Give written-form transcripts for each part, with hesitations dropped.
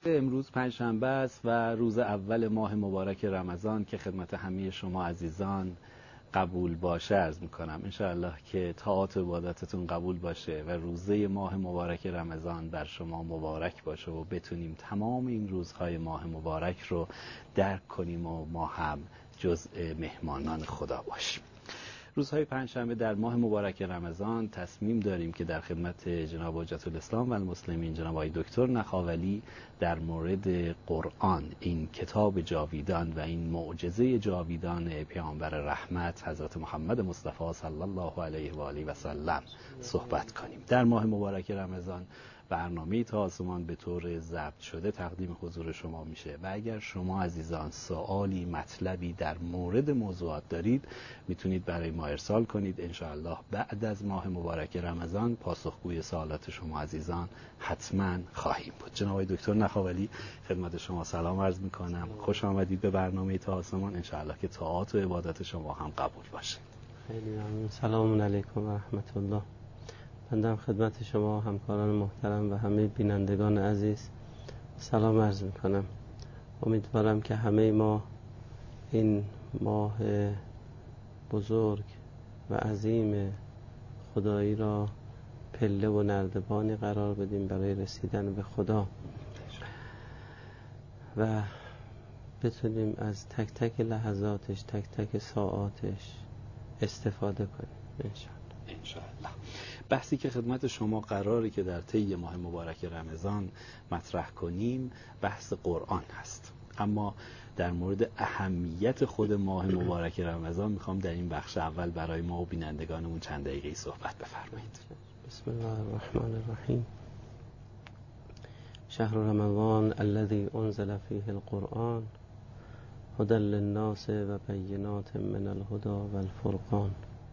امروز پنجشنبه است و روز اول ماه مبارک رمضان که خدمت همه شما عزیزان قبول باشه عرض میکنم. انشاءالله که طاعات و عبادتتون قبول باشه و روزه ماه مبارک رمضان بر شما مبارک باشه و بتونیم تمام این روزهای ماه مبارک رو درک کنیم و ما هم جزء مهمانان خدا باشیم. روزهای پنجشنبه در ماه مبارک رمضان تصمیم داریم که در خدمت جناب حجت الاسلام و المسلمین جناب آقای دکتر نخاولی در مورد قرآن، این کتاب جاویدان و این معجزه جاویدان پیامبر رحمت حضرت محمد مصطفی صلی الله علیه و آله و سلم صحبت کنیم. در ماه مبارک رمضان برنامه تا آسمان به طور ضبط شده تقدیم حضور شما میشه و اگر شما عزیزان سوالی مطلبی در مورد موضوعات دارید میتونید برای ما ارسال کنید. انشاءالله بعد از ماه مبارک رمضان پاسخگوی سوالات شما عزیزان حتما خواهیم بود. جناب دکتر نخاولی خدمت شما سلام عرض میکنم. خوش آمدید به برنامه تا آسمان. انشاءالله که طاعات و عبادت شما هم قبول باشه. خیلی ممنون. سلام علیکم و رحمت الله. بنده خدمت شما همکاران محترم و همه بینندگان عزیز سلام عرض میکنم. امیدوارم که همه ما این ماه بزرگ و عظیم خدایی را پله و نردبانی قرار بدیم برای رسیدن به خدا و بتونیم از تک تک لحظاتش، تک تک ساعاتش استفاده کنیم انشاءالله. بحثی که خدمت شما قراره که در طی ماه مبارک رمضان مطرح کنیم بحث قرآن هست، اما در مورد اهمیت خود ماه مبارک رمضان میخوام در این بخش اول برای ما و بینندگانمون چند دقیقه صحبت بفرمایید. بسم الله الرحمن الرحیم. شهر رمضان الذي انزل فيه القرآن هدى للناس و بینات من الهدى والفرقان.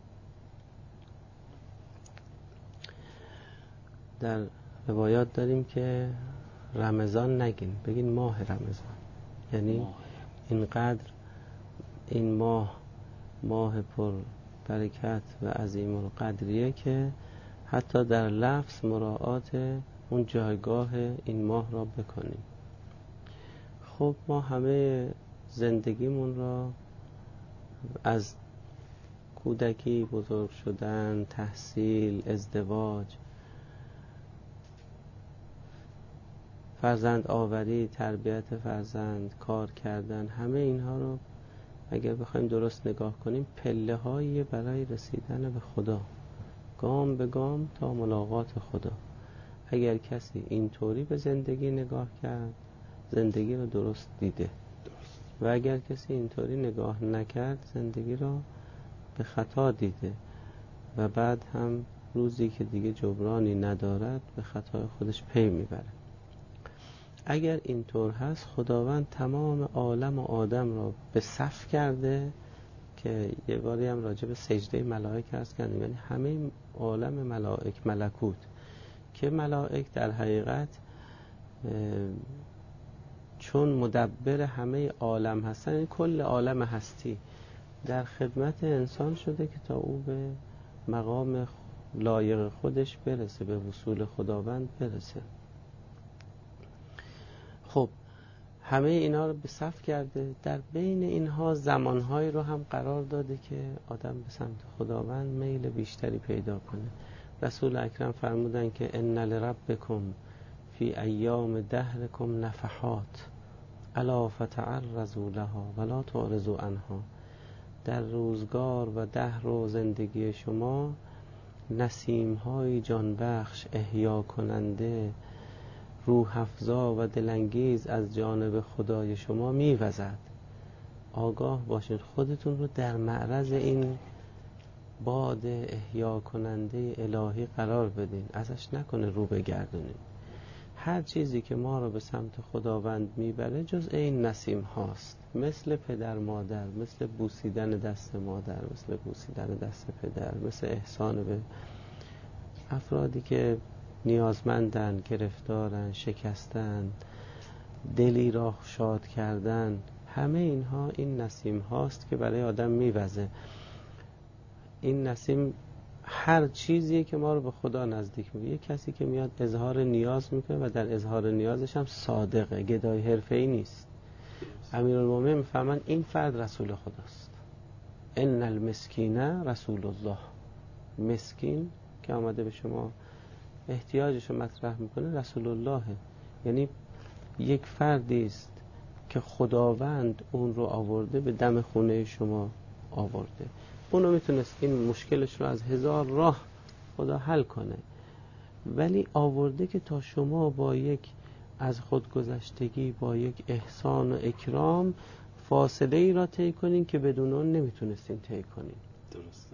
در روایات داریم که رمضان نگین، بگین ماه رمضان. یعنی اینقدر این ماه پر برکت و عظیم القدریه که حتی در لفظ مراعات اون جایگاه این ماه را بکنیم. خب ما همه زندگیمون را از کودکی، بزرگ شدن، تحصیل، ازدواج، فرزند آوری، تربیت فرزند، کار کردن، همه اینها رو اگر بخوایم درست نگاه کنیم پله هایی برای رسیدن به خدا، گام به گام تا ملاقات خدا. اگر کسی اینطوری به زندگی نگاه کرد زندگی رو درست دیده و اگر کسی اینطوری نگاه نکرد زندگی رو به خطا دیده و بعد هم روزی که دیگه جبرانی ندارد به خطای خودش پی میبره. اگر اینطور هست خداوند تمام عالم و آدم را به صف کرده که یه باری هم راجع به سجده ملائک عرض کردیم، یعنی همه عالم ملائک، ملکوت، که ملائک در حقیقت چون مدبر همه عالم هستن، یعنی کل عالم هستی در خدمت انسان شده که تا او به مقام لایق خودش برسه، به وصول خداوند برسه. خب همه اینا رو به صف کرده، در بین اینها زمانهایی رو هم قرار داده که آدم به سمت خداوند میل بیشتری پیدا کنه. رسول اکرم فرمودن که ان لربکم فی ایام دهرکم نفحات الا فتعرضوا لها ولا تعرضوا عنها. در روزگار و دهر و زندگی شما نسیم‌های جانبخش، احیا کننده، روح افزا و دلانگیز از جانب خدای شما میوزد. آگاه باشید، خودتون رو در معرض این باد احیا کننده الهی قرار بدین، ازش نکنه رو بگردونین. هر چیزی که ما رو به سمت خداوند میبره جز این نسیم هاست، مثل پدر مادر، مثل بوسیدن دست مادر، مثل بوسیدن دست پدر، مثل احسان به افرادی که نیازمندن، گرفتارن، شکستن، دلی را شاد کردن. همه اینها این نسیم هاست که برای آدم میوزه. این نسیم هر چیزیه که ما رو به خدا نزدیک میکنه. یک کسی که میاد اظهار نیاز میکنه و در اظهار نیازش هم صادقه، گدای حرفه‌ای نیست. امیرالمومنین میفهمن این فرد رسول خداست. ان المسکین رسول الله. مسکین که آمده به شما احتیاجش رو مطرح میکنه رسول الله، یعنی یک فردی است که خداوند اون رو آورده به دم خونه شما آورده. اونو میتونست این مشکلش رو از هزار راه خدا حل کنه، ولی آورده که تا شما با یک از خودگذشتگی، با یک احسان و اکرام فاصله ای را طی کنین که بدون اون نمیتونستین طی کنین. درسته.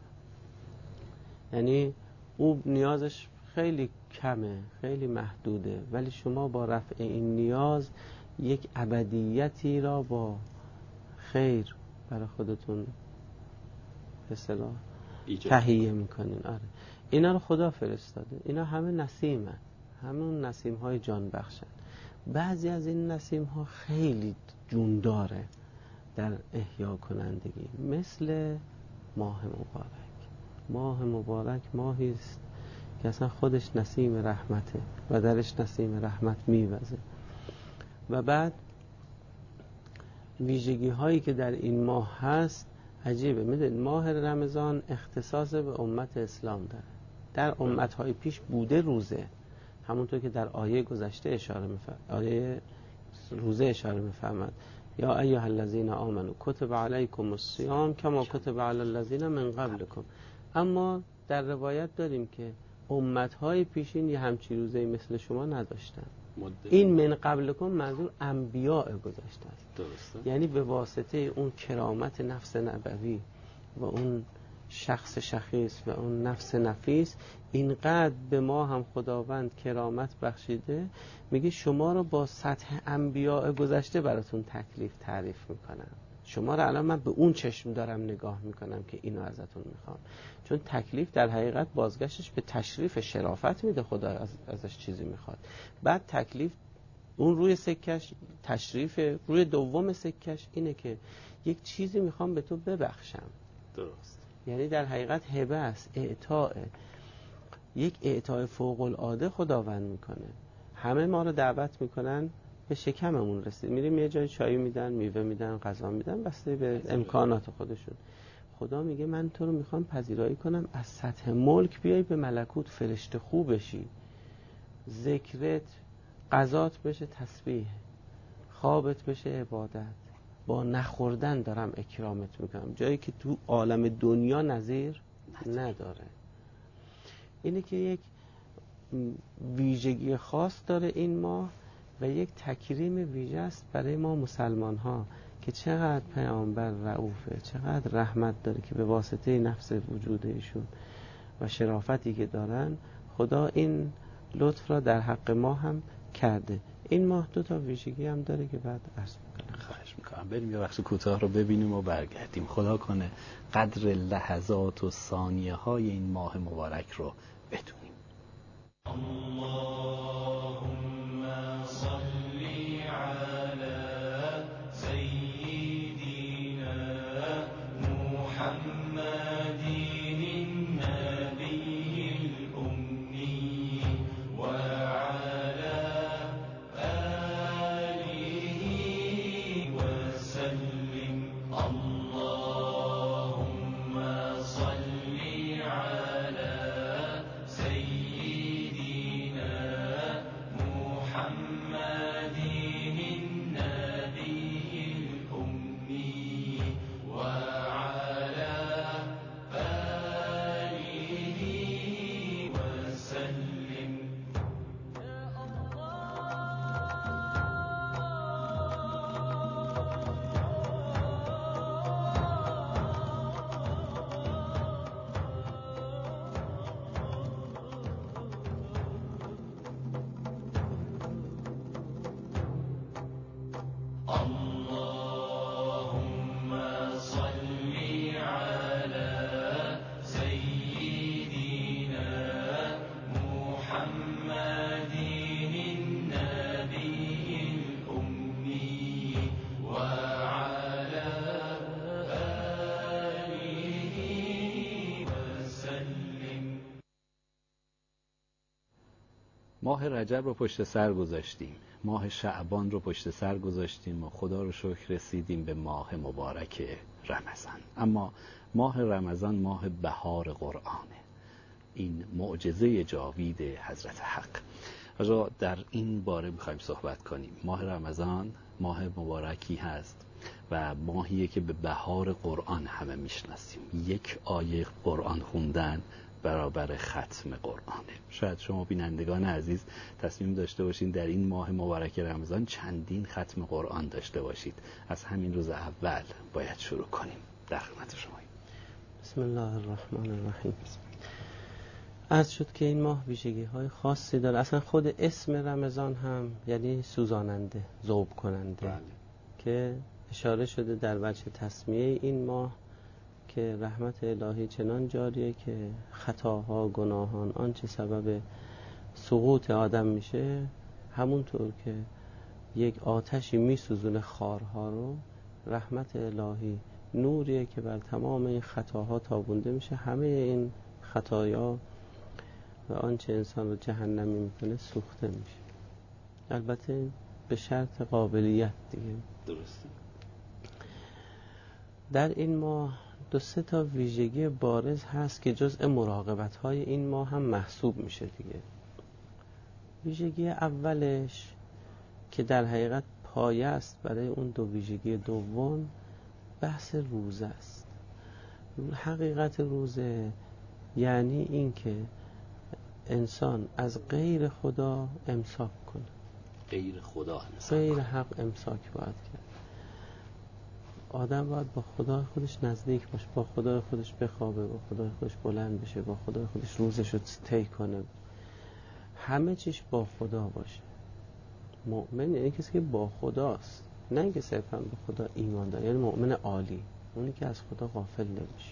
یعنی او نیازش خیلی کمه، خیلی محدوده، ولی شما با رفع این نیاز یک ابدیتی را با خیر برای خودتون به اصطلاح تهیه میکنین. آره، اینا رو خدا فرستاده. اینا همه نسیمن، همون نسیم های جان بخشن. بعضی از این نسیم ها خیلی جون داره در احیا کنندگی، مثل ماه مبارک. ماه مبارک ماهی است که اصلا خودش نسیم رحمته و درش نسیم رحمت میوزه. و بعد ویژگی هایی که در این ماه هست عجیبه. میدونید ماه رمضان اختصاص به امت اسلام داره. در امت های پیش بوده روزه، همونطور که در آیه گذشته اشاره میفرماد، آیه روزه اشاره میفرماد یا ایها الذین آمنوا کتب علیکم الصیام کما کتب علی الذین من قبلکم. اما در روایت داریم که امت‌های پیشین یه همچی روزه‌ای مثل شما نداشتن. این من قبلکم منظور انبیاء گذشته است. درسته. یعنی به واسطه اون کرامت نفس نبوی و اون شخص شخیص و اون نفس نفیس اینقدر به ما هم خداوند کرامت بخشیده، میگه شما رو با سطح انبیاء گذشته براتون تکلیف تعریف میکنم. شما رو الان من به اون چشم دارم نگاه میکنم که اینو ازتون میخوام. چون تکلیف در حقیقت بازگشتش به تشریف شرافت میده، خدا ازش چیزی میخواد. بعد تکلیف اون روی سکش، تشریف روی دوم سکش اینه که یک چیزی میخوام به تو ببخشم. درست. یعنی در حقیقت هبه است، اعطاء، یک اعطاء فوق العاده خداوند میکنه. همه ما رو دعوت میکنن به شکممون رسید، میریم یه جای چای میدن، میوه میدن، غذا میدن، بسته به امکانات خودشون. خدا میگه من تو رو میخوام پذیرایی کنم از سطح ملک بیای به ملکوت، فرشته خوب بشی، ذکرت غذات بشه تسبیح، خوابت بشه عبادت. با نخوردن دارم اکرامت میکنم، جایی که تو عالم دنیا نظیر نداره. اینه که یک ویژگی خاص داره این ماه و یک تکریم ویژه است برای ما مسلمان ها که چقدر پیامبر رؤوفه، چقدر رحمت داره که به واسطه نفس وجود ایشون و شرافتی که دارن خدا این لطف را در حق ما هم کرده. این ماه دو تا ویژگی هم داره که بعد عرض میکنم. خواهش میکنم بریم یه بخش کوتاه رو ببینیم و برگردیم. خدا کنه قدر لحظات و ثانیه های این ماه مبارک رو بدونیم. اللهم صل على سيدنا محمد النبي الأمي وعلى آله وسلم. اللهم صل على سيدنا ماه رجب رو پشت سر گذاشتیم، ماه شعبان رو پشت سر گذاشتیم و خدا رو شکر رسیدیم به ماه مبارک رمضان. اما ماه رمضان ماه بهار قرآنه، این معجزه جاوید حضرت حق. آقا در این باره میخوایم صحبت کنیم. ماه رمضان ماه مبارکی هست و ماهیه که به بهار قرآن همه میشناسیم. یک آیه قرآن خوندن برابر ختم قرآنه. شاید شما بینندگان عزیز تصمیم داشته باشین در این ماه مبارک رمضان چندین ختم قرآن داشته باشید. از همین روز اول باید شروع کنیم. در خدمت شما. بسم الله الرحمن الرحیم. عرض شد که این ماه ویژگی‌های خاصی داره. اصلا خود اسم رمضان هم یعنی سوزاننده، ذوب کننده، که اشاره شده در وجه تسمیه این ماه که رحمت الهی چنان جاریه که خطاها، گناهان، آنچه سبب سقوط آدم میشه، همونطور که یک آتشی میسوزونه خارها رو، رحمت الهی نوریه که بر تمام این خطاها تابونده میشه. همه این خطایا و آنچه انسان رو جهنمی میکنه سوخته میشه، البته به شرط قابلیت دیگه. درسته. در این ماه 2-3 تا ویژگی بارز هست که جزء مراقبت‌های این ماه هم محسوب میشه دیگه. ویژگی اولش که در حقیقت پایه است برای اون 2 ویژگی دوم، بحث روزه است. حقیقت روزه یعنی این که انسان از غیر خدا امساک کنه. غیر خدا غیر حق امساک باید کرد. آدم باید با خدا خودش نزدیک باشه، با خدا خودش بخوابه، با خدا خودش بلند بشه، با خدا خودش روزش رو طی کنه، همه چیش با خدا باشه. مؤمن یعنی کسی که با خداست، نه اینکه صرفا به خدا ایمان داره، یعنی مؤمن عالی، اونی که از خدا غافل نمیشه.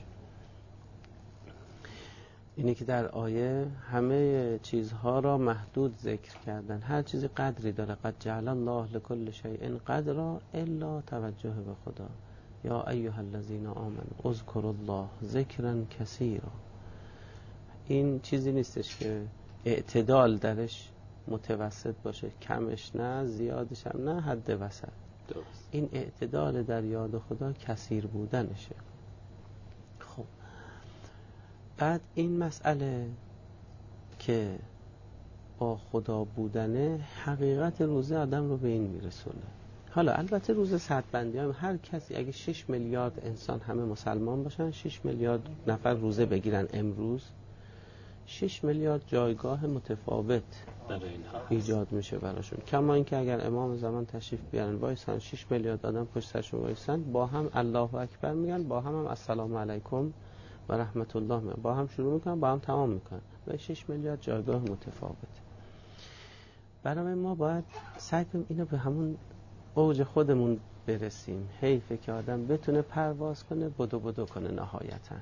اینه که در آیه همه چیزها را محدود ذکر کردن. هر چیزی قدری داره. قد جعل الله لكل شیء قدرا الا توجه به خدا. یا ایها الذین آمنوا اذکروا الله ذکرا کثیرا. این چیزی نیستش که اعتدال درش متوسط باشه، کمش نه، زیادش هم نه، حد وسط. درست. این اعتدال در یاد خدا کثیر بودنشه. خب بعد این مسئله که با خدا بودنه، حقیقت روزه آدم رو به این میرسونه. حالا البته روزه سطبندی هم، هر کسی اگه 6 میلیارد انسان همه مسلمان باشن، 6 میلیارد نفر روزه بگیرن امروز، 6 میلیارد جایگاه متفاوت ایجاد میشه براشون. کما اینکه اگر امام زمان تشریف بیارن وایسن 6 میلیارد آدم پشت سرشون وایسن، با هم الله اکبر میگن، با هم السلام علیکم و رحمت الله میگن، با هم شروع میکنن، با هم تمام میکنن و 6 میلیارد جایگاه متفاوت. برای ما باید سعی کنیم اینو به همون اوج خودمون برسیم. حیفه که آدم بتونه پرواز کنه، بدو کنه نهایتا.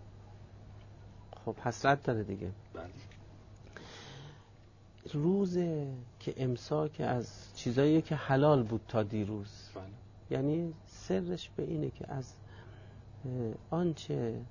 خب حسرت داره دیگه. روزه که امساک از چیزایی که حلال بود تا دیروز. یعنی سرش به اینه که از آنچه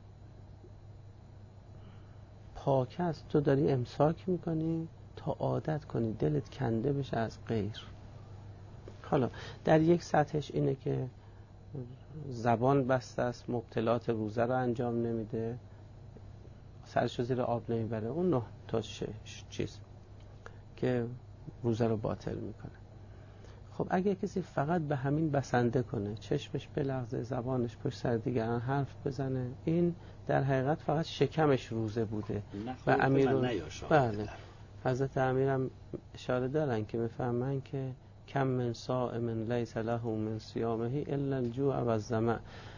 پاک است تو داری امساک میکنی تا عادت کنی دلت کنده بشه از غیر. حالا در یک سطحش اینه که زبان بسته است، مبتلات روزه رو انجام نمیده، سرشو زیر آب نمیبره. اون 9 تا چیز که روزه رو باطل میکنه. خب اگه کسی فقط به همین بسنده کنه، چشمش بلغزه، زبانش پشت سر دیگران حرف بزنه، این در حقیقت فقط شکمش روزه بوده. و بله، حضرت امیرم اشاره دارن که میفهمن که کم من صائم لیس له من صیامه الا الجوع و الظمأ.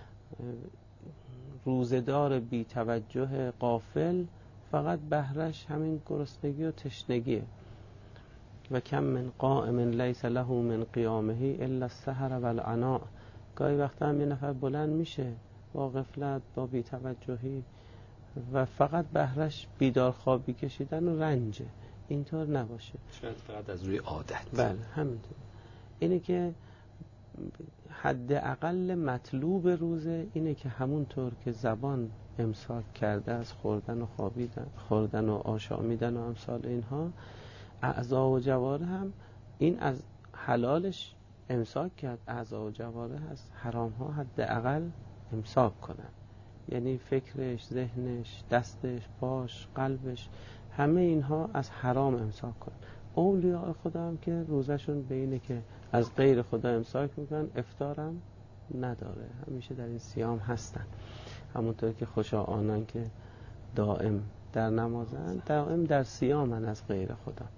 روزدار بی توجه غافل فقط بهرش همین گرسنگی و تشنگیه. و کم من قائم لیس له من قیامه الا السهر و العناء. گاهی وقتا هم یه نفر بلند میشه با غفلت، با بی توجهی و فقط بهرش بیدار خوابی کشیدن و رنجه. اینطور نباشه، شاید فقط از روی عادت. بله همینطور. اینه که حد اقل مطلوب روزه اینه که همونطور که زبان امساک کرده از خوردن و خوابیدن، خوردن و آشامیدن و امثال اینها، اعضا و جوارح هم این از حلالش امساک کرد، اعضا و جوارح از حرام ها حداقل امساک کنن. یعنی فکرش، ذهنش، دستش، پاش، قلبش، همه اینها از حرام امساک کن. اولیاء خدا هم که روزشون به اینه که از غیر خدا امساک میکنن، افطارم نداره، همیشه در این صیام هستن. همونطور که خوشا آنان که دائم در نمازن، دائم در صیامن از غیر خدا.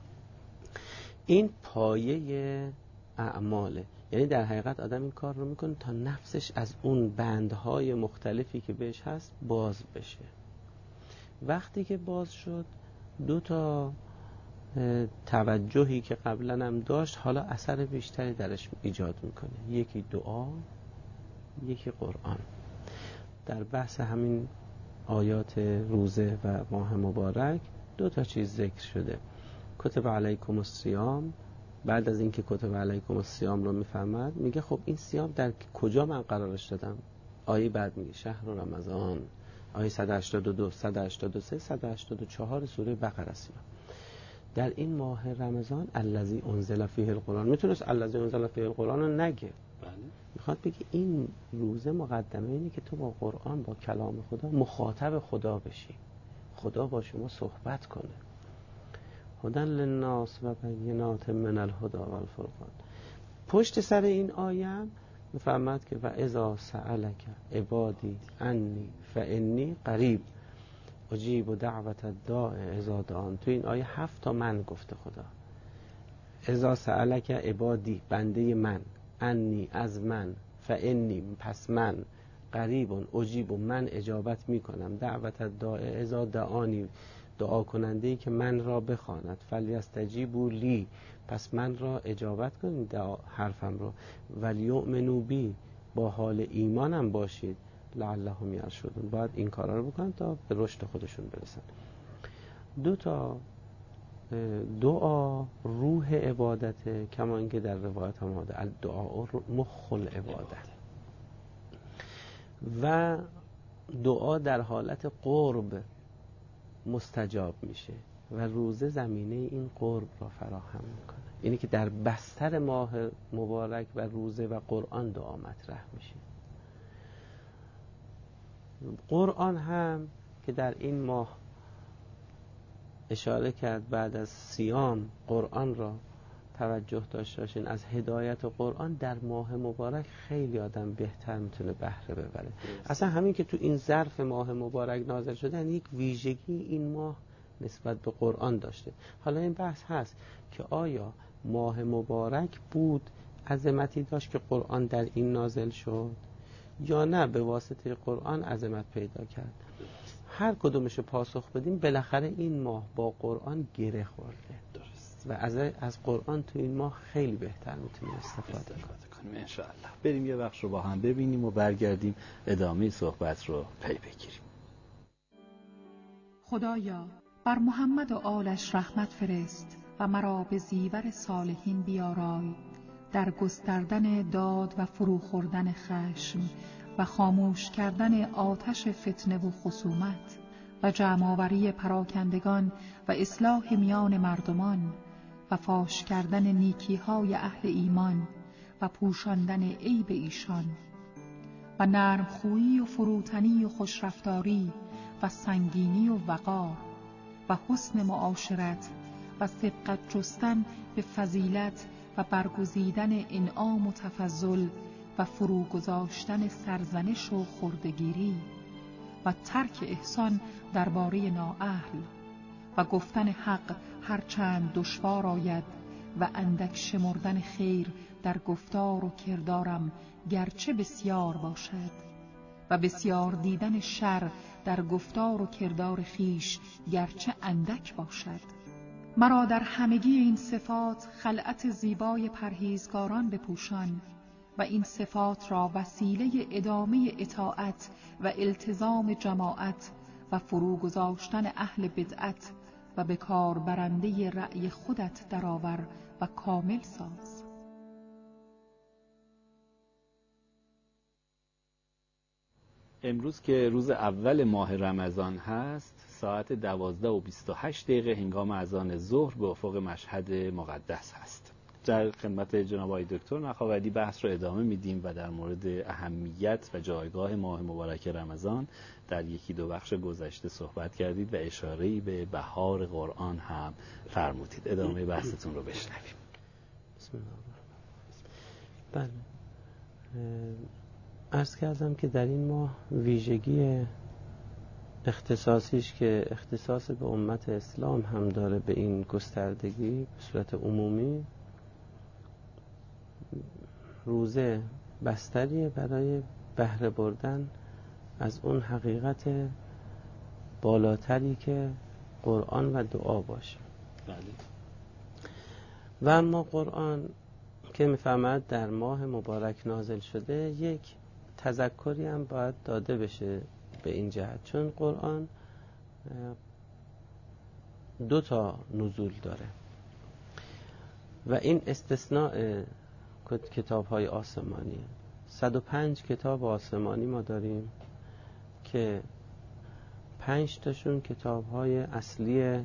این پایه اعماله. یعنی در حقیقت آدم این کار رو میکنه تا نفسش از اون بندهای مختلفی که بهش هست باز بشه. وقتی که باز شد، دو تا توجهی که قبلا هم داشت حالا اثر بیشتری درش ایجاد میکنه. یکی دعا، یکی قرآن. در بحث همین آیات روزه و ماه مبارک دو تا چیز ذکر شده. کتب علیکم الصیام، بعد از اینکه کتب علیکم الصیام رو میفهمد میگه خب این صیام در کجا من قرارش دادم؟ آیه بعد میگه شهر رمضان، آیه 182 183 184 سوره بقره صیام. در این ماه رمضان الذی انزل فیه القرآن، میتونست الذی انزل فیه القرآن رو نگه، میخواد بگه این روزه مقدمه اینه که تو با قرآن، با کلام خدا مخاطب خدا بشی، خدا با شما صحبت کنه. هدی للناس و بینات من الهدی و الفرقان. پشت سر این آیه میفهمد که و اذا سألک عبادی عنی فانی قریب اجیب دعوت الداع اذا دعان. تو این آیه 7 تا من گفته خدا. اذا سألک عبادی، بنده من، عنی، از من، فانی، پس من، قریب، اجیب، من اجابت میکنم، دعوت الداع اذا دعانی، دعا کننده‌ای که من را بخواند، فلیستجیبوا لی، پس من را اجابت کنید حرفم را، ولیؤمنوا بی، با حال ایمانم باشید، لعلهم یرشدون، باید این کارا رو بکنن تا به رشد خودشون برسن. دو تا دعا روح عبادت، کما اینکه در روایت هم آمده الدعاء مخ العبادت، و دعا در حالت قرب مستجاب میشه و روزه زمینه این قرب را فراهم میکنه. اینی که در بستر ماه مبارک و روزه و قرآن دعا مطرح میشه. قرآن هم که در این ماه اشاره کرد بعد از صیام قرآن را توجه داشته باشین، از هدایت قرآن در ماه مبارک خیلی آدم بهتر میتونه بهره ببره. اصلا همین که تو این ظرف ماه مبارک نازل شده، یعنی یک ویژگی این ماه نسبت به قرآن داشته. حالا این بحث هست که آیا ماه مبارک بود، عظمتی داشت که قرآن در این نازل شد، یا نه به واسطه قرآن عظمت پیدا کرد. هر کدومش پاسخ بدیم بالاخره این ماه با قرآن گره خورده و از قرآن تو این ماه خیلی بهتر میتونیم استفاده کنیم انشاءالله. بریم یه وقت رو با هم ببینیم و برگردیم ادامه صحبت رو پی بگیریم. خدایا بر محمد و آلش رحمت فرست و مرا به زیور صالحین بیارای، در گستردن داد و فرو خوردن خشم و خاموش کردن آتش فتنه و خصومت و جمع‌آوری پراکندگان و اصلاح میان مردمان و فاش کردن نیکی‌های اهل ایمان و پوشاندن عیب ایشان و نرم خویی و فروتنی و خوشرفتاری و سنگینی و وقار و حسن معاشرت و سبقت جستن به فضیلت و برگزیدن انعام و تفضل و فرو گذاشتن سرزنش و خردگیری و ترک احسان درباره نااهل و گفتن حق هرچند دشوار آید و اندک شمردن خیر در گفتار و کردارم گرچه بسیار باشد و بسیار دیدن شر در گفتار و کردار خیش گرچه اندک باشد. مرا در همگی این صفات خلعت زیبای پرهیزگاران بپوشان و این صفات را وسیله ادامه اطاعت و التزام جماعت و فرو گذاشتن اهل بدعت و به کار برنده رأی خودت درآور و کامل ساز. امروز که روز اول ماه رمضان هست، ساعت 12:28 هنگام اذان ظهر به افق مشهد مقدس هست. در خدمت جناب آقای دکتر نخاوردی بحث رو ادامه میدیم و در مورد اهمیت و جایگاه ماه مبارک رمضان در یکی دو بخش گذشته صحبت کردید و اشاره‌ای به بهار قرآن هم فرمودید. ادامه بحثتون رو بشنویم. بسم الله الرحمن الرحیم. بله، عرض کردم که در این ماه ویژگی اختصاصیش که اختصاص به امت اسلام هم داره به این گستردگی به صورت عمومی، روزه بستریه برای بهره بردن از اون حقیقت بالاتری که قرآن و دعا باشه. بله. و اما قرآن که میفهمد در ماه مبارک نازل شده، یک تذکری هم باید داده بشه به این جهت، چون قرآن 2 نزول داره و این استثناء کتاب‌های آسمانیه. 105 کتاب آسمانی ما داریم که 5 تاشون کتاب‌های اصلی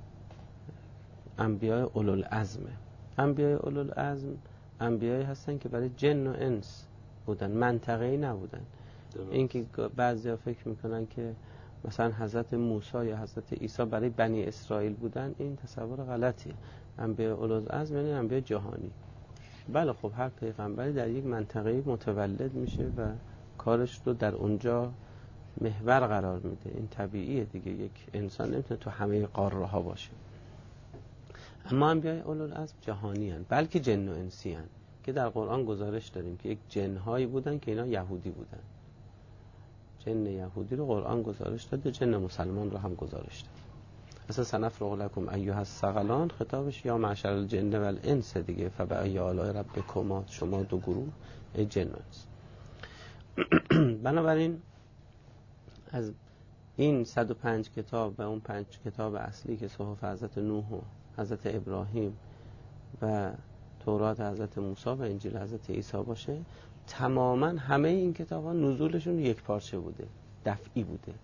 انبیاء اولوالعزمه. انبیاء اولوالعزم انبیایی هستن که برای جن و انس بودن، منطقه‌ای نبودن. این که بعضیا فکر میکنن که مثلا حضرت موسی یا حضرت عیسی برای بنی اسرائیل بودن، این تصور غلطیه. انبیاء اولوالعزم یعنی انبیاء جهانی. بله خب هر پیغمبری در یک منطقه متولد میشه و کارش رو در اونجا محور قرار میده. این طبیعیه دیگه، یک انسان نمیتونه تو همه قاره ها باشه. اما انبیاء اولوالعزم جهانی هستند، بلکه جن و انسی هستند که در قرآن گزارش داریم که یک جنهایی بودن که اینا یهودی بودن. جن یهودی رو قرآن گزارش داده، جن مسلمان رو هم گزارش داده. اصلا سنفرغ لکم ایها الثقلان خطابش یا معشر الجن و الانس دیگه، فبأی آلاء ربکما، شما 2 گروه ای جن و انس. بنابراین از این 105 کتاب و اون 5 کتاب اصلی که صحف حضرت نوح و حضرت ابراهیم و تورات حضرت موسی و انجیل حضرت عیسی باشه، تماما همه این کتاب ها نزولشون یک پارچه بوده، دفعی بوده.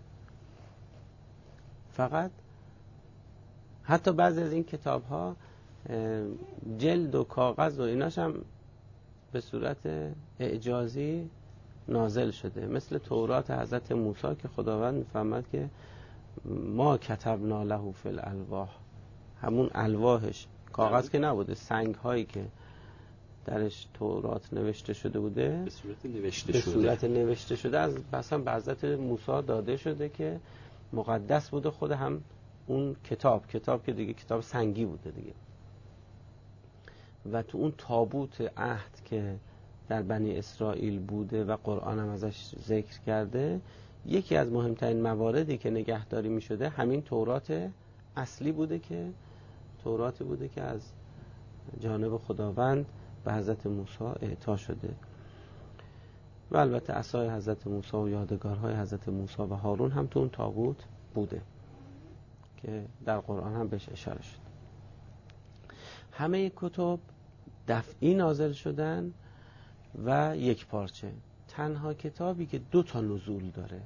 فقط حتی بعضی از این کتاب ها جلد و کاغذ و ایناش هم به صورت اعجازی نازل شده، مثل تورات حضرت موسی که خداوند میفهمد که ما کتبنا له فی الالواح، همون الواحش کاغذ که نبوده، سنگ هایی که درش تورات نوشته شده بوده به صورت نوشته شده از مثلا به حضرت موسی داده شده که مقدس بوده. خود هم اون کتاب که دیگه کتاب سنگی بوده دیگه. و تو اون تابوت عهد که در بنی اسرائیل بوده و قرآن هم ازش ذکر کرده، یکی از مهمترین مواردی که نگهداری می شده همین تورات اصلی بوده که توراتی بوده که از جانب خداوند به حضرت موسی اعطا شده. و البته عصای حضرت موسی و یادگارهای حضرت موسی و هارون هم تو اون تابوت بوده که در قرآن هم بهش اشاره شد. همه کتب دفعی نازل شدن و یک پارچه. تنها کتابی که 2 نزول داره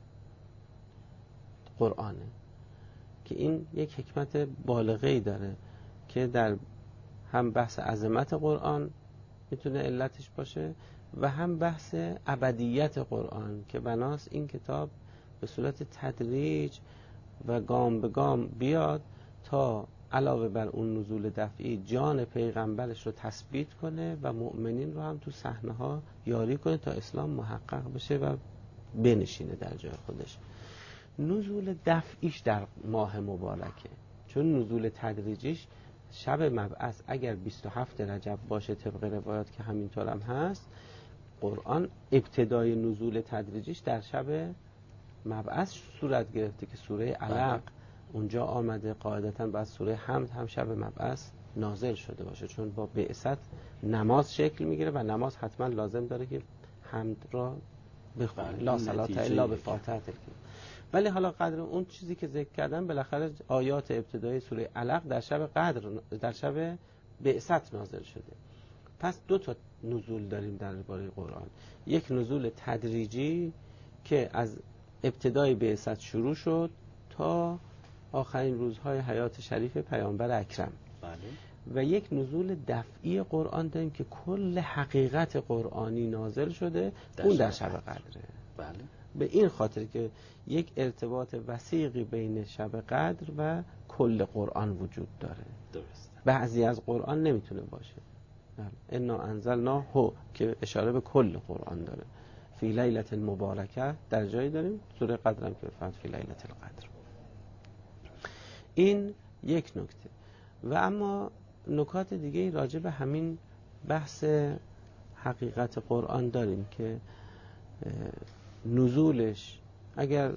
قرآنه که این یک حکمت بالغه‌ای داره که در هم بحث عظمت قرآن میتونه علتش باشه و هم بحث ابدیت قرآن که بناست این کتاب به صورت تدریج و گام به گام بیاد تا علاوه بر اون نزول دفعی جان پیغمبرش رو تثبیت کنه و مؤمنین رو هم تو صحنه‌ها یاری کنه تا اسلام محقق بشه و بنشینه در جای خودش. نزول دفعیش در ماه مبارکه، چون نزول تدریجیش شب مبعث اگر 27 رجب باشه طبق روایات که همینطور هم هست، قرآن ابتدای نزول تدریجیش در شب مبعث صورت گرفته که سوره علق اونجا آمده. قاعدتاً بعد سوره حمد هم شب مبعث نازل شده باشه، چون با بعثت نماز شکل میگیره و نماز حتما لازم داره که حمد را بخونه، لا صلات الا بفاتحه. ولی حالا قدر اون چیزی که ذکر کردم، بالاخره آیات ابتدایی سوره علق در شب قدر، در شب بعثت نازل شده. پس 2 نزول داریم درباره قرآن، یک نزول تدریجی که از ابتدای بعثت شروع شد تا آخرین روزهای حیات شریف پیامبر اکرم. بله. و یک نزول دفعی قرآن داریم که کل حقیقت قرآنی نازل شده، اون در شب قدره. بله. به این خاطر که یک ارتباط وثیقی بین شب قدر و کل قرآن وجود داره. درست. بعضی از قرآن نمیتونه باشه. انا انزلناه که اشاره به کل قرآن داره. فی لیلة مبارکه در جایی داریم، سوره قدر هم که فرمود فی لیلة القدر. این یک نکته. و اما نکات دیگه راجع به همین بحث حقیقت قرآن داریم که نزولش اگر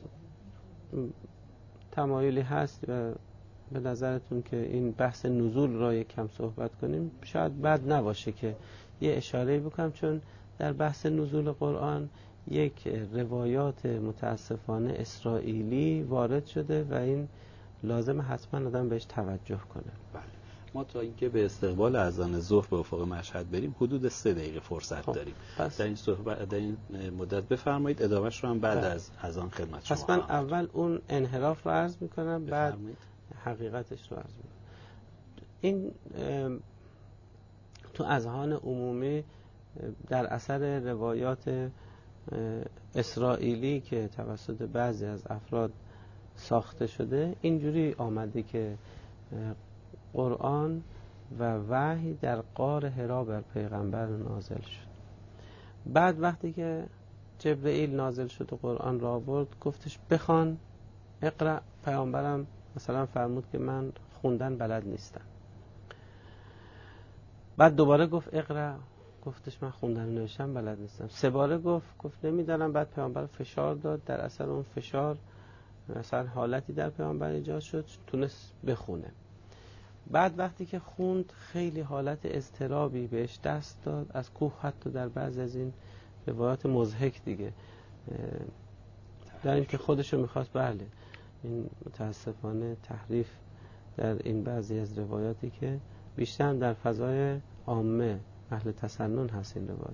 تمایلی هست و به نظرتون که این بحث نزول را یک کم صحبت کنیم، شاید بد نباشه که یه اشاره بکنم، چون در بحث نزول قرآن یک روایات متاسفانه اسرائیلی وارد شده و این لازم حتما آدم بهش توجه کنه. بله. ما تا اینکه به استقبال اذان ظهر به افق مشهد بریم حدود 3 دقیقه فرصت داریم. در این صحبت در این مدت بفرمایید، ادامهش رو هم بعد از اذان خدمت شما. پس من اول اون انحراف رو عرض میکنم، بعد حقیقتش رو عرض میکنم. این تو اذهان عمومی در اثر روایات اسرائیلی که توسط بعضی از افراد ساخته شده اینجوری آمده که قرآن و وحی در غار حرا بر پیغمبر نازل شد. بعد وقتی که جبرئیل نازل شد و قرآن را آورد گفتش بخوان، اقرأ. پیامبرم مثلا فرمود که من خوندن بلد نیستم. بعد دوباره گفت اقرأ، گفتش من خوندن و نوشتن بلد نیستم. 3 باره گفت نمیدانم. بعد پیامبر فشار داد، در اثر اون فشار مثلا حالتی در پیامبر ایجاد شد، تونست بخونه. بعد وقتی که خوند خیلی حالت اضطرابی بهش دست داد، از کوه حتی در بعض از این روایات مضحک دیگه در این که خودشو میخواست، بله این متاسفانه تحریف در این بعضی از روایاتی که بیشتر در فضای عامه اهل تسنن هست این روایات،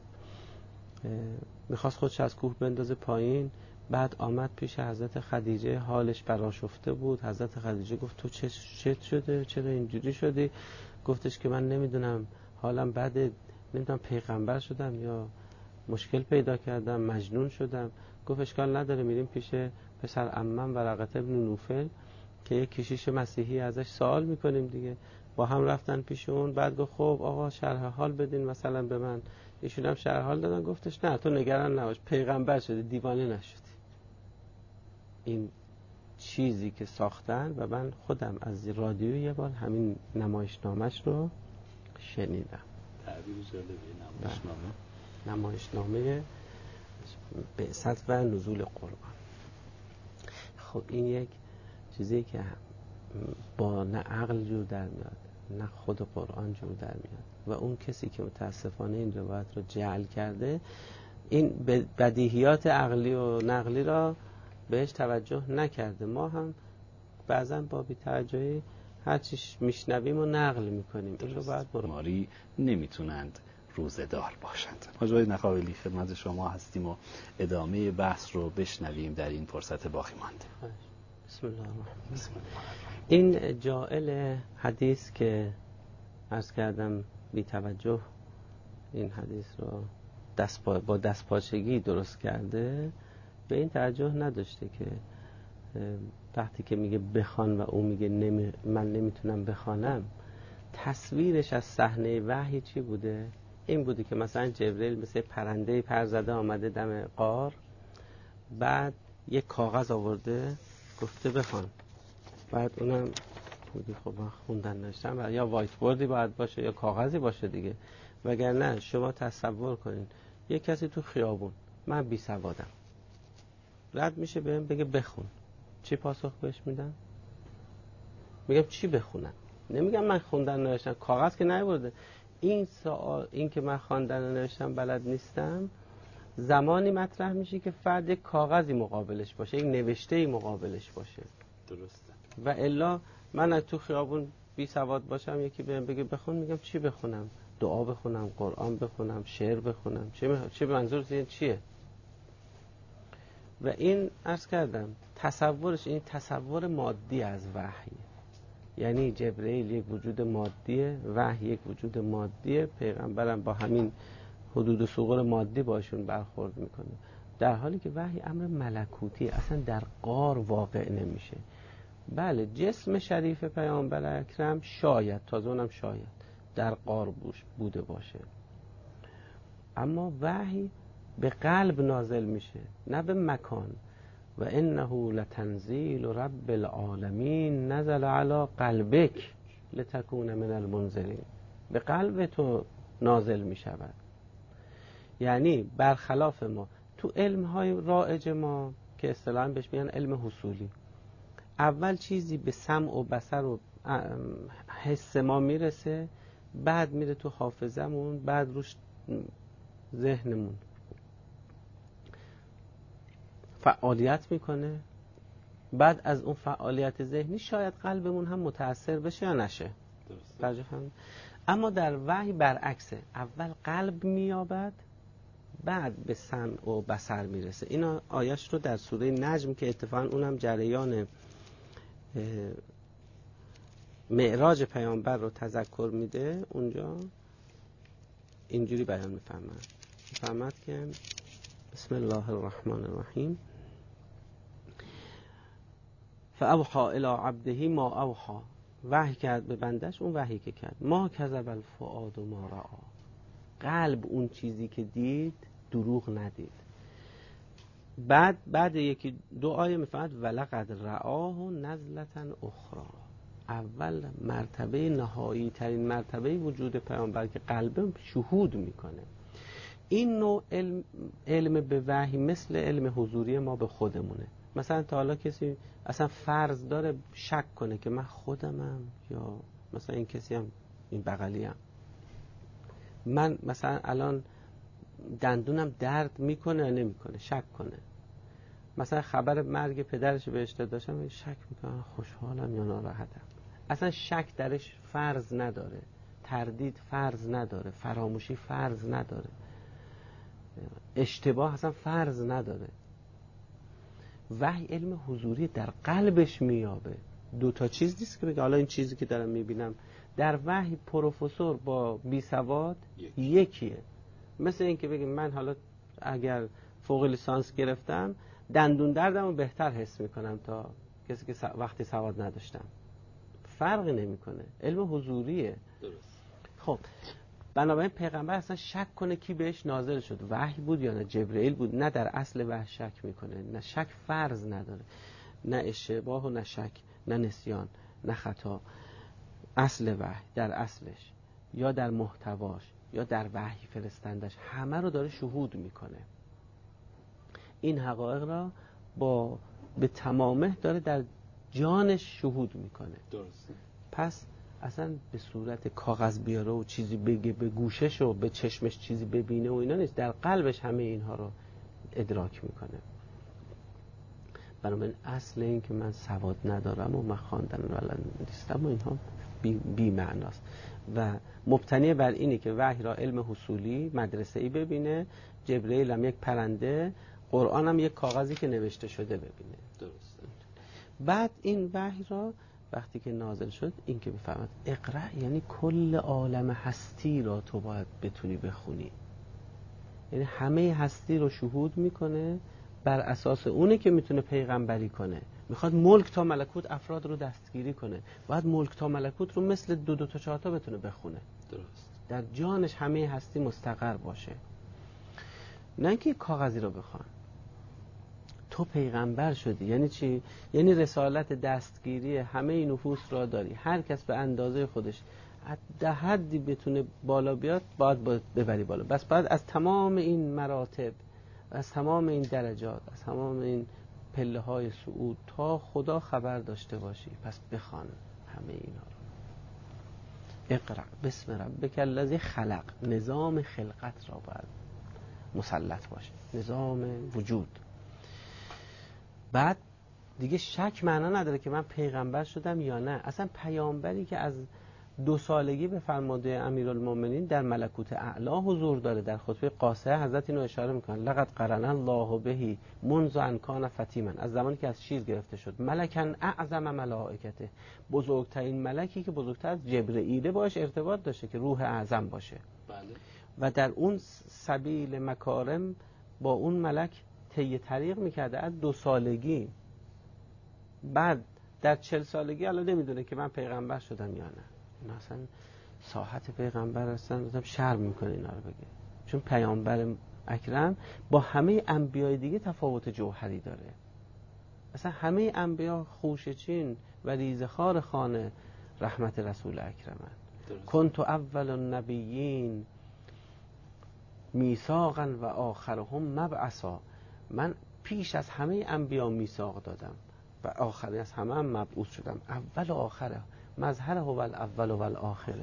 میخواست خودش از کوه بندازه پایین. بعد آمد پیش حضرت خدیجه، حالش برآشفته بود. حضرت خدیجه گفت تو چه شده؟ چرا اینجوری شدی؟ گفتش که من نمیدونم، حالم بده، نمیدونم پیغمبر شدم یا مشکل پیدا کردم، مجنون شدم. گفت اشکال نداره، میریم پیش پسر عمم ورقه ابن نوفل که یک کشیش مسیحی ازش سوال میکنیم دیگه. با هم رفتن پیش اون. بعد گفت خب آقا شرح حال بدین مثلا به من. ایشون هم شرح حال دادن. گفتش نه تو نگران نباش، پیغمبر شدی، دیوانه نشدی. این چیزی که ساختن و من خودم از رادیو یه بار همین نمایشنامش رو شنیدم. تعبیر جالبیه نمایشنامه بعثت و نزول قرآن. خب این یک چیزی که با نه عقل جور در میاد نه خود قرآن جور در میاد و اون کسی که متاسفانه این روایت رو جعل کرده این بدیهیات عقلی و نقلی را بهش توجه نکرده. ما هم بعضا با بی‌توجهی هر چیش میشنویم و نقل میکنیم. این رو باید ماری نمیتونند روزه‌دار باشند. حاج نخاولی خدمت شما هستیم و ادامه بحث رو بشنویم در این فرصت باقی مانده. بسم الله الرحمن الرحیم. این جائل حدیث که عرض کردم بی توجه این حدیث رو با دستپاچگی درست کرده، به این توجه نداشته که وقتی که میگه بخوان و او میگه من نمیتونم بخوانم، تصویرش از صحنه وحی چی بوده؟ این بوده که مثلا جبرئیل مثل پرنده پر زده آمده دم غار، بعد یک کاغذ آورده گفته بخوان. بعد اونم بودی خب من خوندن نوشتم، یا وایت بوردی باید باشه یا کاغذی باشه دیگه. وگرنه شما تصور کنین یک کسی تو خیابون، من بی سوادم، رد میشه بهم بگه بخون، چی پاسخ بهش میدم؟ میگم چی بخونم؟ نمیگم من خوندن نوشتم، کاغذ که نیاورده. این سوال، این که من خواندن و نوشتم بلد نیستم، زمانی مطرح میشه که فرد یک کاغذی مقابلش باشه، یک نوشته‌ای مقابلش باشه. درسته. و الا من از تو خیابون بی سواد باشم، یکی بهم بگه بخون، میگم چی بخونم؟ دعا بخونم، قرآن بخونم، شعر بخونم، چه منظور این چیه؟ و این عرض کردم تصورش این تصور مادی از وحی، یعنی جبرئیل یک وجود مادیه، وحی یک وجود مادیه، پیغمبرم با همین حدود و ثغور مادی باشون برخورد میکنه، در حالی که وحی امر ملکوتی اصلا در غار واقع نمیشه. بله جسم شریف پیامبر اکرم شاید، تازه اونم شاید در غار بوده باشه، اما وحی به قلب نازل میشه نه به مکان. و انه لتنزیل رب العالمین نزل علی قلبک لتکون من المنذرین، به قلب تو نازل میشود. یعنی برخلاف ما تو علم‌های رائج ما که اصطلاحاً بهش میگن علم حصولی، اول چیزی به سمع و بصر و حس ما میرسه، بعد میره تو حافظمون، بعد روش ذهنمون فعالیت میکنه، بعد از اون فعالیت ذهنی شاید قلبمون هم متأثر بشه یا نشه. درسته. اما در وحی برعکسه، اول قلب مییابد بعد به سمع و بصر میرسه. این آیش رو در سوره نجم که اتفاقا اونم جریان معراج پیامبر رو تذکر میده، اونجا اینجوری بیان میفرماد که بسم الله الرحمن الرحیم فاوحى الی عبده ما اوحى، وحی کرد به بندش اون وحی که کرد. ما کذب الفؤاد ما رأى، قلب اون چیزی که دید دروغ ندید. بعد یکی دو آیه میفرماد ولقد رآه نزلة اخرى، اول مرتبه نهایی ترین مرتبه وجود پیامبر که قلبم شهود میکنه. این نوع علم به وحی مثل علم حضوری ما به خودمونه. مثلا تا حالا کسی اصلا فرض داره شک کنه که من خودمم یا مثلا این کسی هم این بغلیم، من مثلا الان دندونم درد میکنه یا نمیکنه، شک کنه. مثلا خبر مرگ پدرش بهش داشتم، شک میکنه خوشحالم یا ناراحتم. اصلا شک درش فرض نداره، تردید فرض نداره، فراموشی فرض نداره، اشتباه اصلا فرض نداره. وحی علم حضوری در قلبش میابه. دو تا چیز نیست که بگه حالا این چیزی که دارم میبینم. در وحی پروفسور با بی سواد یکیه. مثل این که بگیم من حالا اگر فوق لیسانس گرفتم دندون دردمو بهتر حس میکنم تا کسی که وقتی سواد نداشتم. فرقی نمیکنه، علم حضوریه. درست. خب بنابراین پیغمبر اصلا شک کنه کی بهش نازل شد، وحی بود یا نه جبرئیل بود، نه در اصل وحی شک میکنه، نه شک فرض نداره، نه اشتباه و نه شک، نه نسیان، نه خطا. اصل وحی در اصلش یا در محتواش یا در وحی فرستندش همه رو داره شهود میکنه. این حقایق را به تمامه داره در جانش شهود میکنه. درست. پس اصلا به صورت کاغذ بیاره و چیزی بگه به گوشش و به چشمش چیزی ببینه و اینا نیست، در قلبش همه اینها رو ادراک میکنه. بنابراین اصل این که من سواد ندارم و من خواندن بلد نیستم و اینها بی معناست و مبتنی بر اینه که وحی را علم حصولی مدرسه‌ای ببینه، جبرئیل هم یک پرنده، قرآن هم یک کاغذی که نوشته شده ببینه. درست. بعد این وحی را وقتی که نازل شد این که بفهمد اقرأ، یعنی کل عالم هستی را تو باید بتونی بخونی، یعنی همه هستی رو شهود میکنه، بر اساس اونه که میتونه پیغمبری کنه. میخواد ملک تا ملکوت افراد رو دستگیری کنه، باید ملک تا ملکوت رو مثل دو تا چهار تا بتونه بخونه. درست. در جانش همه هستی مستقر باشه، نه اینکه کاغذی رو بخوان. تو پیغمبر شدی یعنی چی؟ یعنی رسالت دستگیری همه نفوس را داری، هر کس به اندازه خودش در حدی بتونه بالا بیاد باید ببری بالا. بس بعد از تمام این مراتب، از تمام این درجات، از تمام این پله های صعود تا خدا خبر داشته باشی. پس بخوان همه اینا رو. اقرأ بسم ربک الذی خلق، نظام خلقت را باید مسلط باشه، نظام وجود. بعد دیگه شک معنا نداره که من پیغمبر شدم یا نه. اصلا پیامبری که از 2 سالگی به فرمانده امیرالمومنین در ملکوت اعلی حضور داره. در خطبه قاصره حضرت اینو اشاره میکنن لقد قرن الله بهی منذ ان کان فتیما، از زمانی که از شیر گرفته شد، ملکن اعظم ملائکته، بزرگترین ملکی که بزرگتر از جبرئیل باش ارتباط داشته که روح اعظم باشه. بله. و در اون سبیل مکارم با اون ملک طی طریق میکرده از 2 سالگی. بعد در 40 سالگی الان نمیدونه که من پیغمبر شدم یا نه. این اصلا ساحت پیغمبر هستن، شرم میکنه اینا رو بگه، چون پیامبر اکرم با همه انبیای دیگه تفاوت جوهری داره. اصلا همه انبیا خوشچین و ریزخوار خانه رحمت رسول اکرمن. کنت اول النبیین میثاقا و آخرهم مبعثا، من پیش از همه انبیا میثاق دادم و آخری از همه هم مبعوث شدم. اول و آخره، مظهر هو الاول و الاخره.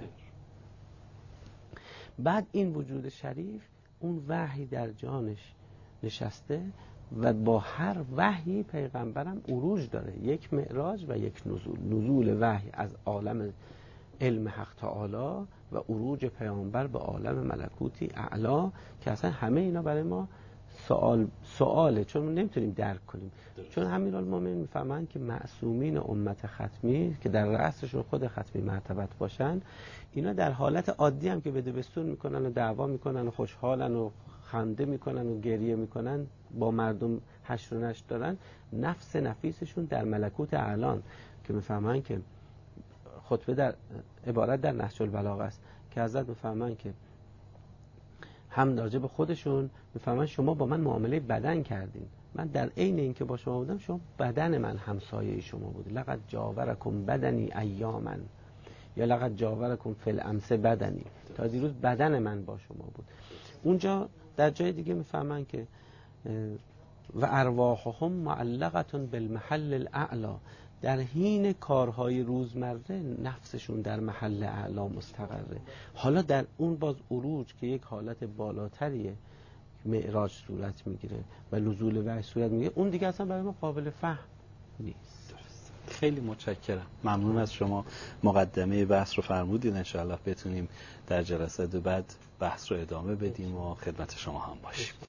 بعد این وجود شریف اون وحی در جانش نشسته و با هر وحی پیغمبرم عروج داره، یک معراج و یک نزول. نزول وحی از عالم علم حق تعالی و عروج پیامبر به عالم ملکوتی اعلا که اصلا همه اینا برای ما سواله، چون نمیتونیم درک کنیم. چون امیرالمومنین میفهمن که معصومین امت ختمی که در رأسشون خود ختمی مرتبت باشن، اینا در حالت عادی هم که بدبستون میکنن و دعوا میکنن و خوشحالن و خنده میکنن و گریه میکنن، با مردم حشر و نشر دارن، نفس نفیسشون در ملکوت اعلان که میفهمن که خطبه در عبارت در نهج البلاغه است که حضرت میفهمن که هم راجع به خودشون میفهمن شما با من معامله بدن کردین، من در عین این که با شما بودم شما بدن من همسایه شما بود. لقد جاورکم بدنی ایاما، یا لقد جاورکم فی الامس بدنی، تا دیروز بدن من با شما بود. اونجا در جای دیگه میفهمن که و ارواحهم معلقه بالمحل الاعلی، در حین کارهای روزمره نفسشون در محل اعلا مستقره. حالا در اون باز عروج که یک حالت بالاتریه، معراج صورت میگیره و نزول وحی صورت میگیره، اون دیگه اصلا برای ما قابل فهم نیست. خیلی متشکرم، ممنون از شما. مقدمه بحث رو فرمودید، انشاءالله بتونیم در جلسات بعد بحث رو ادامه بدیم و خدمت شما هم باشیم.